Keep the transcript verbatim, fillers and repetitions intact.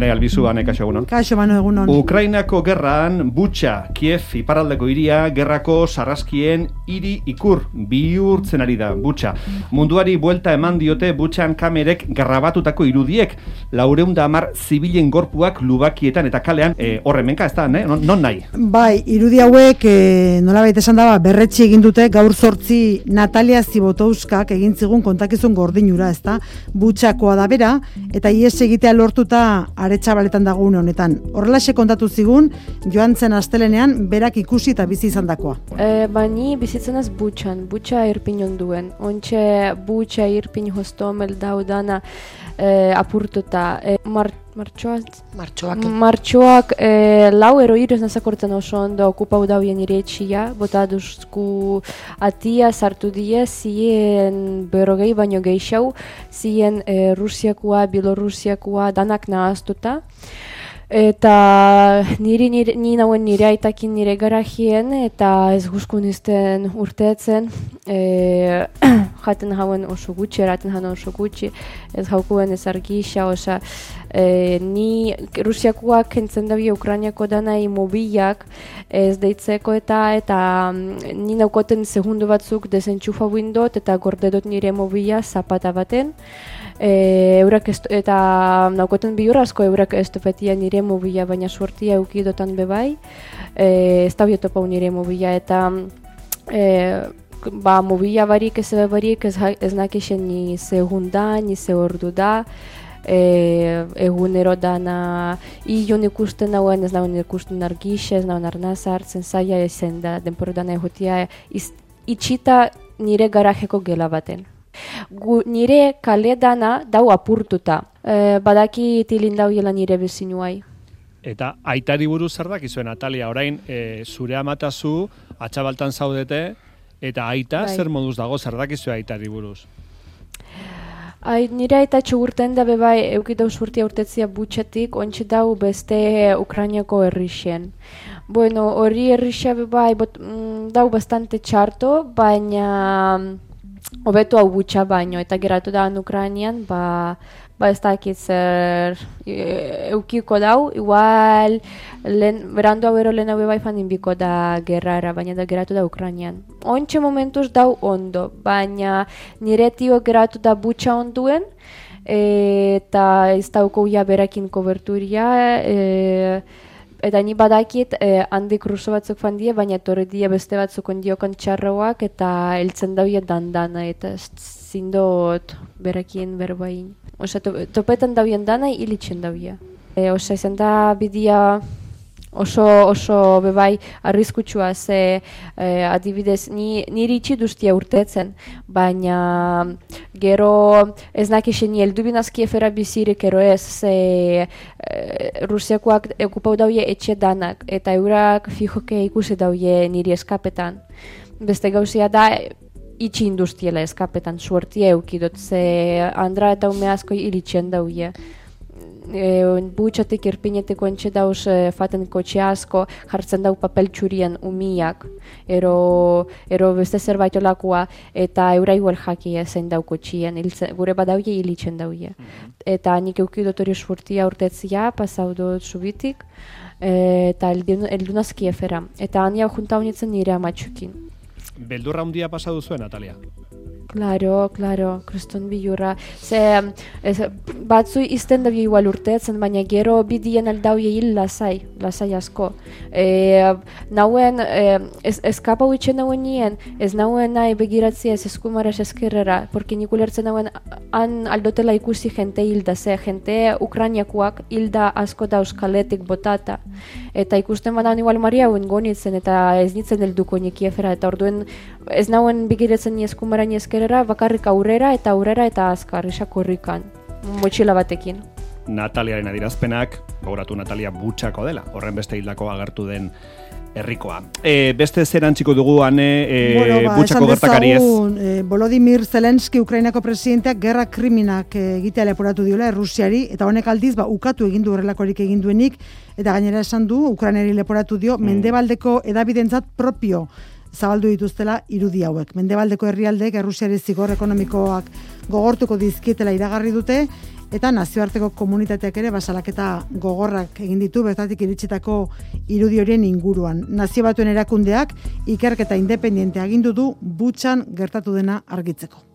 Ane Albizu, Ane, kaixo egunon. Kaixo, Manu, egunon. Ukrainako gerran, Butxa, Kiev, iparraldeko hiria, gerrako sarraskien hiri ikur bihurtzen ari da, Butxa. Munduari buelta eman diote Butxan kamerek grabatutako irudiek, laureunda hamar zibilen gorpuak lubakietan eta kalean, e, horremenka, ez da, ne? Non, non nahi? Bai, irudi hauek, e, nolabait esan daba, berretsi egin dute gaur zortzi Natalia Zibotouskak egin zigun kontakizun gordinura, ez da? Butxakoa da bera, eta ies egitea lortuta Aretxabaletan dagoen honetan. Horrelaxe kontatu zigun, joan zen astelenean berak ikusi eta bizi izandakoa. E, Bani bizitzen ez Butxan, Butxa irpin onduen. Ontxe Butxa irpin hostomel daudana e, apurtuta. E, mar, martxoak? Martxoak. Martxoak e, lau ero iruz nazakortzen oso ondo okupau dauen iretxia, botaduzku atia sartu die, zien berogei baino gehiago, zien e, Rusiakoa, Bielorrusiakoa, danak nahaztuta. Eta niri, niri, ni nauen nire aitakin nire garajien, eta ez guzkun izten urteetzen, e, jaten hauen oso gutxi, eraten hauen oso gutxi, ez haukuen ez argisa, osa, e, ni Rusiakoak kentzen dabi Ukrainiako danai mobilak ez deitzeko eta, eta ni naukoten segundu batzuk desentxufa windot, eta gordedot nire mobila zapata baten, E, eurak estu, eta naukoten bihur asko eurak estofetia nire mobila, baina suertia eukidotan bebai, e, ez da biotopau nire mobila, eta e, ba, mobila barik ez barik ez, ez nakixen ni segunda, ni ze ordu da, e, egunero dana ion ikusten nauen, ez nauen ikusten argixe, ez nauen arnaza hartzen zaila ezen da, denporo dana egotia itxita nire garajeko gela baten. Gu, nire kale dana dau apurtuta, e, badaki tilin dauela nire bezinuai. Eta aitari buruz zer dakizuen, Natalia, orain e, zure amatazu, Atxabaltan zaudete, eta aita bai. Zer moduz dago zer dakizue aitari buruz? Ai, nire aita txugurten da bebai eukitau surtia urtetzia Butxatik, ontsi dau beste Ukrainiako herrixen. Bueno, hori herrixa bebai bot, mm, dau bastante txarto, baina hobeto hau Butxa baino, eta geratu da Ukrainian, ba, ba ez dakit zer e, eukiko dau, igual lehen, berandu hau ero lehen hau bai fan inbiko da gerrara, baina da geratu da Ukrainian. Ontxe momentuz dau ondo, baina nire tio geratu da Butxa onduen, e, eta ez dauko ja berakin koberturia, e, eta ni badakit eh, handik ruso batzuk fan die, baina torre die beste batzuk ondiokon txarroak eta heltzen dauie dandana, eta zindot berakien berbain. Osa, to, topetan dauen dana ilitzen dauia. E, osa, izan da bidia oso, oso bebai arriskutsua, ze e, adibidez, ni, niri itxi duztia urtetzen, baina gero ez nakixen ni eldubinazki efera bizirik ero ez, ze e, Rusiakoak okupau dauie etxe danak, eta eurak fijoke ikusi dauie niri eskapetan. Beste gauzia da, itxi industriela eskapetan, suertia eukidot, ze andra eta ume asko ilitzen dauie. E, Butxatik irpinetiko entxe dauz e, faten kotxe asko, jartzen dau papel txurien umiak, ero, ero beste zerbait olakoa, eta eura igual jakia zein dau kotxien, gure badauie ilitzen dauie. Eta nik eukidot hori suertia urtetzia, pasau dut subitik, e, eta eldunazki efera. Eta hania junta honitzen nire amatxukin. Beldurra handia pasatu zuen, Natalia? Claro, claro, kriston bilurra. Ze, ez, batzu izten dabi igual urtetzen, baina gero bidien aldauie hil lasai, lasai asko. E, nauen, e, ez, eskapa huitzen nauen nien, ez nauen nahi begiratzia ez eskumaraz eskerrera, porque nik ulertzen nauen han aldotela ikusi jente hilda, ze jente Ukrainiakoak hilda asko da euskaletik botata. Eta ikusten badan igual Maria hauen gonitzen, eta ez nitzen helduko nik efera, eta orduen ez nauen begiratzen ni eskumara ni eskerrera, bakarrik aurrera eta aurrera eta azkar, esakorrikan, motxila batekin. Nataliaren adirazpenak, gauratu Natalia Butxako dela, horren beste hildako agertu den herrikoa. E, beste zer antziko dugu, Ane, e, bueno, ba, Butxako gertakari ez? E, Volodymyr Zelenski, Ukrainako presidenteak, gerra kriminak egitea leporatu diola Errusiari, eta honek aldiz, ba, ukatu egin du horrelakorik egin duenik, eta gainera esan du, Ukrainari leporatu dio, mm. mendebaldeko edabidentzat propio zabaldu dituztela irudi hauek. Mendebaldeko herrialdeek Errusiari zigor ekonomikoak gogortuko dizkietela iragarri dute, eta nazioarteko komunitateak ere basalaketa gogorrak egin ditu bertatik iritsitako irudi horien inguruan. Nazio Batuen erakundeak ikerketa independente agindu du Butxan gertatu dena argitzeko.